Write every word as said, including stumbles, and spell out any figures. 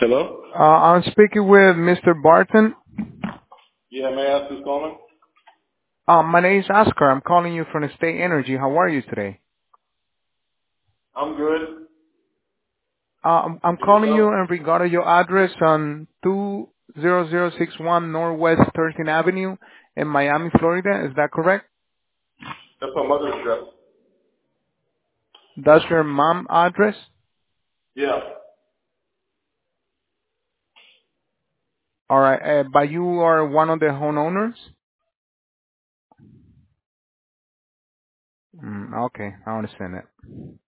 Hello? Uh, I'm speaking with Mister Barton. Yeah, may I ask who's calling? Uh, my name is Oscar. I'm calling you from State Energy. How are you today? I'm good. Uh, I'm, I'm And calling yourself? you in regard to your address on two zero zero six one Northwest thirteenth Avenue in Miami, Florida. Is that correct? That's my mother's address. That's your mom address? Yeah. All right. Uh, but you are one of the homeowners? Mm, okay. I understand that.